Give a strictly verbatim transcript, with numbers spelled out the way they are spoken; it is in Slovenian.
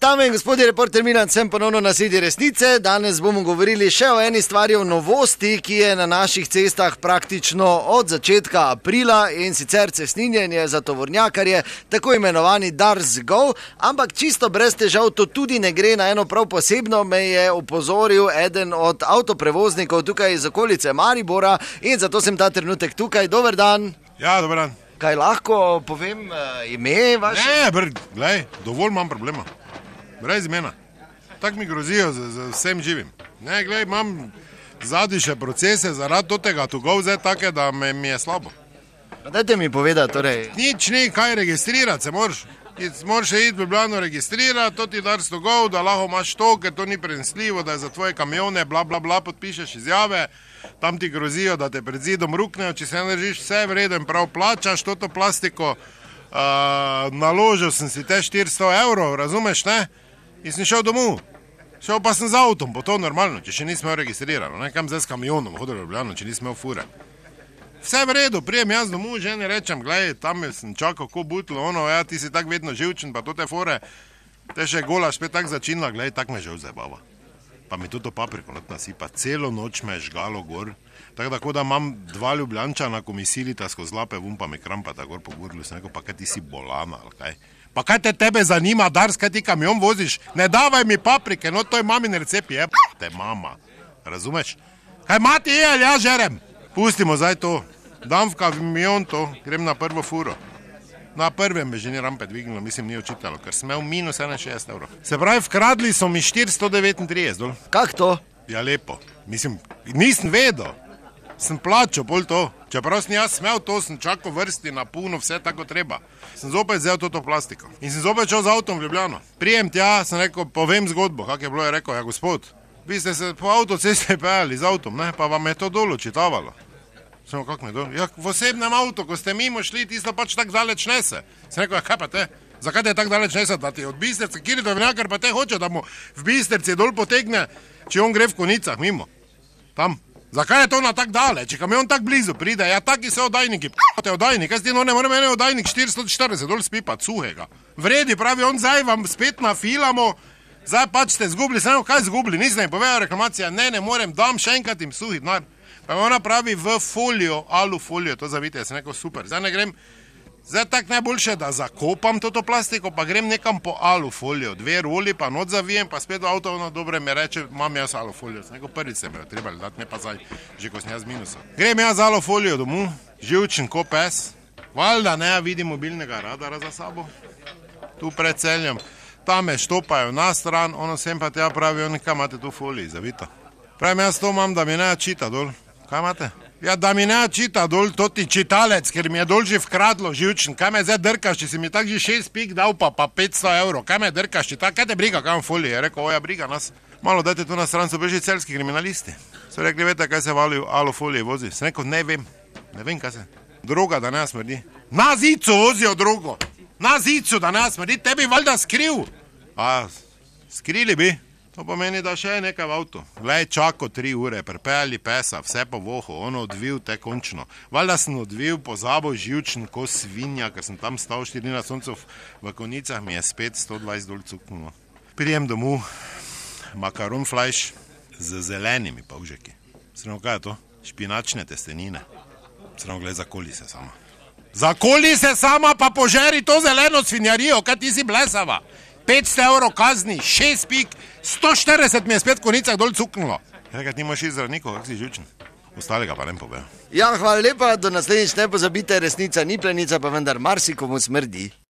Dame in gospodje, reporter Milan, sem ponovno na sedi resnice. Danes bomo govorili še o eni stvari, o novosti, ki je na naših cestah praktično od začetka aprila, in sicer cestninjenje za tovornjakarje, tako imenovani Dars Go, ampak čisto brez težav to tudi ne gre. Na eno prav posebno me je opozoril eden od avtoprevoznikov tukaj iz okolice Maribora in zato sem ta trenutek tukaj. Dober dan. Ja, dober dan. Kaj lahko povem uh, ime vaše? Ne, br, glej, dovolj imam problema. Brez imena. Tako mi grozijo z, z vsem živim. Ne, glej, imam zadnji še procese zaradi tega tugov zdaj take, da me, mi je slabo. Dajte mi povedati, torej... Nič ni kaj registrirati, se moraš. Moraš še iti v Ljubljano registrirati, to ti Dars tugov, da lahko imaš to, ker to ni prenesljivo, da je za tvoje kamione, bla, bla, bla, podpišeš izjave, tam ti grozijo, da te pred zidom ruknejo, če se ne držiš vse vreden, prav plačaš toto plastiko, uh, naložil sem si te štiristo evrov, razumeš, ne? In sem šel domov. Šel pa sem z avtom, po to normalno, če še nisem imel registrirano, ne? Kam zdaj s kamionom hodil v Ljubljano, če nisem imel fure. Vse v redu, prijem jaz domov, ženi rečem, gledaj, tam sem čakal ko butlo, ono, ja, ti si tak vedno živčen, pa to te fore, te še gola spet tak začinila, gledaj, tak me že vzebava. Pa mi tudi to papriko not nasipa, celo noč me je žgalo gor, tako da, ko da imam dva Ljubljančana, ko mi silita skozi lape, vum pa mi krampata gor po gurlu, sem rekel, pa kaj ti si bolana, ali kaj? Pa kaj te tebe zanima, Dars, kaj ti kamion voziš? Ne davaj mi paprike, no to je mamin recept, je te mama, razumeš? Kaj mati je, ali ja žerem? Pustimo zdaj to, dam v kamion to, grem na prvo furo. Na prvem me že ni rampe dvignilo, mislim, ni očitalo, ker sem imel minus enainšestdeset evrov. Se pravi, vkradli so mi štiristo devetintrideset dol. Kak to? Ja, lepo. Mislim, nisem vedel. Sem plačal pol to. Čeprav sem jaz smel to, sem čakal vrsti na puno, vse tako treba. Sem zopet vzel toto plastiko. In sem zopet šel z avtom v Ljubljano. Prijem tja, sem rekel, povem zgodbo, kak je bilo, je rekel, ja gospod, vi ste se po avtoceste pejali z avtom, ne, pa vam je to dol očitavalo. Sem rekel, kak me dol? Ja, v osebnem avtu, ko ste mimo šli, tisto pač tak daleč nese. Sem rekel, ja, kaj pa te? Zakaj te tak daleč nese, da ti od Bistrca, kjer je tovornjakar pa te hoče, da mu v Bistrci dol potegne, če on gre v konicah mimo. Tam. Zakaj je to na tak daleč? Če kamion tak blizu pride, ja, taki so oddajniki, p***te oddajnik, jaz ti no ne morem ene oddajnik štiristo štirideset dol spipat, suhega. Vredi, pravi, on zdaj vam spet nafilamo, zdaj pač ste zgubili, sem rekel, kaj zgubili, nisem jim povedal reklamacija, ne, ne morem, dam še enkrat jim suhi denar. Pa ona pravi v folijo, alu folijo, to zavite, jaz sem rekel, super, zdaj ne grem, zdaj tak najboljše, da zakopam toto plastiko, pa grem nekam po alu folijo, dve roli, pa not zavijem, pa spet v avto, ono dobre me reče, imam jaz alu folijo, sem rekel, prvič se me jo trebali dati, ne pa zdaj, že ko sem jaz minusa. Grem jaz alu folijo domov, živčen ko pes, valjda ne vidim mobilnega radara za sabo, tu pred Celjem, tam me štopajo na stran, ono sem pa tja pravi, oni, kaj imate tu foliji, zavito. Pravim, jaz to imam, da mi ne čita dol. Kaj imate? Ja, da mi ne čita dol, to ti čitalec, ker mi je dol že vkradlo živčen. Kaj me zdaj drkaš, če si mi tak že šest pik dal, pa pa petsto evrov. Kaj me drkaš, če tak, kaj te briga, kaj vam folije? Je rekel, oja, briga nas. Malo dajte tu na stran, so beži celjski kriminalisti. So rekli, veste, kaj se vali v alofolije vozi? Sem rekel, ne vem, ne vem, kaj se. Droga, da ne smrdi. Na zicu vozijo drogo. Na zicu, da ne smrdi. Tebi valjda skriv. A, skrili bi. To pomeni, da še je nekaj v avtu. Glej, čako tri ure, prepeli pesa, vse po vohu, ono odvil te končno. Valjda sem odvil, pozabil živčen ko svinja, ker sem tam stal štiri na soncu v konicah, mi je spet sto dvajset dol cuknulo. Prijem domov, makaron flajš z zelenimi polžeki. Sremo, kaj je to? Špinačne testenine. Sremo, gled, zakoli se sama. Zakoli se sama, pa požeri to zeleno svinjarijo, kaj ti si blesava. petsto evrov kazni, šest pik, sto štirideset mi je spet v konicah dol cuknulo. Nekaj nimaš iz zdravnikov, kak si živčen. Ostalega pa ne pove. Ja, hvala lepa, do naslednjič ne pozabite, resnica ni plenica, pa vendar marsikomu smrdi.